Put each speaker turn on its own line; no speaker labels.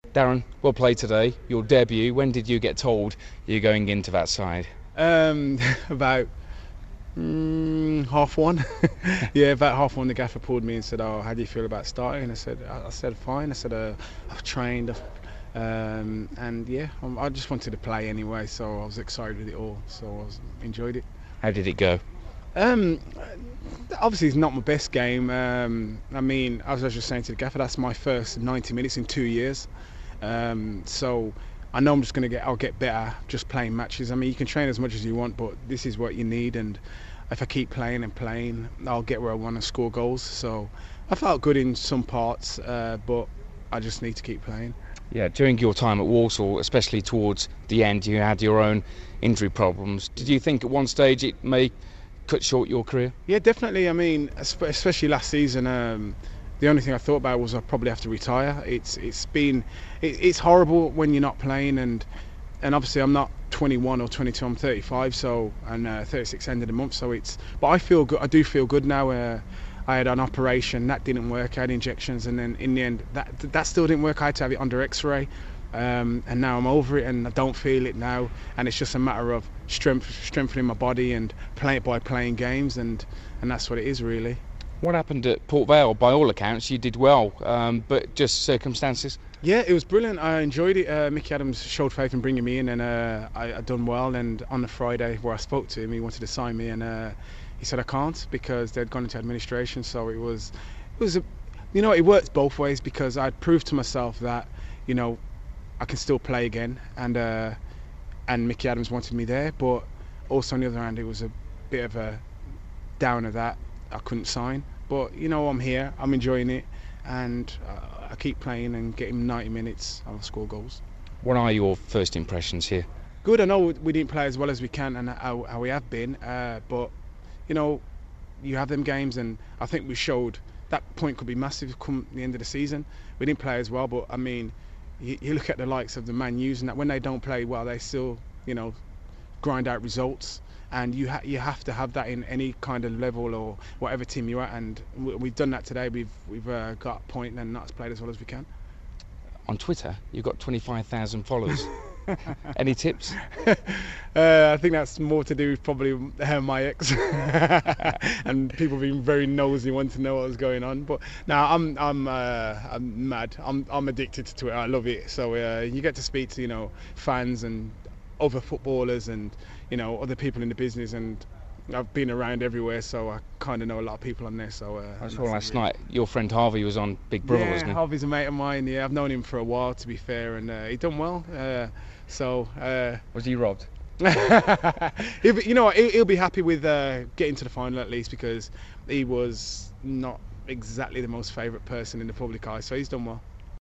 Darren, well played today. Your debut. When did you get told you're going into that side?
About 1:30. Yeah, about 1:30 the gaffer pulled me and said, "Oh, how do you feel about starting?" And I said fine. I said, "I've trained, and yeah, I just wanted to play anyway, so I was excited with it all. So enjoyed it."
How did it go?
Um, Obviously, it's not my best game. I mean, as I was just saying to the gaffer, that's my first 90 minutes in 2 years. So I know I'll get better just playing matches. I mean, you can train as much as you want, but this is what you need. And if I keep playing and playing, I'll get where I want to score goals. So I felt good in some parts, but I just need to keep playing.
Yeah, during your time at Walsall, especially towards the end, you had your own injury problems. Did you think at one stage it may cut short your career?
Yeah, definitely. I mean, especially last season. The only thing I thought about was I probably have to retire. It's horrible when you're not playing, and obviously I'm not 21 or 22. I'm 35, so and 36 end of the month. But I feel good. I do feel good now. I had an operation that didn't work. I had injections, and then in the end that still didn't work. I had to have it under X-ray. And now I'm over it, and I don't feel it now, and it's just a matter of strengthening my body and playing games, and that's what it is really.
What happened at Port Vale? By all accounts, you did well, but just circumstances.
Yeah, it was brilliant. I enjoyed it. Mickey Adams showed faith in bringing me in, and I done well. And on the Friday where I spoke to him, he wanted to sign me, and he said I can't because they'd gone into administration. So it was it works both ways, because I'd proved to myself that I can still play again, and Mickey Adams wanted me there. But also on the other hand, it was a bit of a downer that I couldn't sign. But I'm here, I'm enjoying it, and I keep playing and getting 90 minutes. I'll score goals.
What are your first impressions here?
Good. I know we didn't play as well as we can and how we have been, but you have them games, and I think we showed that point could be massive come the end of the season. We didn't play as well, but I mean, you look at the likes of the Man U's, and that when they don't play well, they still grind out results. And you have to have that in any kind of level or whatever team you're at, and we've done that today. We've got a point and not played as well as we can.
On Twitter, you've got 25,000 followers. Any tips?
I think that's more to do with probably my ex and people being very nosy, wanting to know what was going on. But now I'm mad. I'm addicted to Twitter. I love it. So you get to speak to fans and other footballers and other people in the business, and I've been around everywhere, so I kind of know a lot of people on there. So
I saw last night your friend Harvey was on Big Brother, wasn't he?
Harvey's a mate of mine. Yeah, I've known him for a while, to be fair, and he done well.
Was he robbed?
He'll be happy with getting to the final at least, because he was not exactly the most favourite person in the public eye, so he's done well.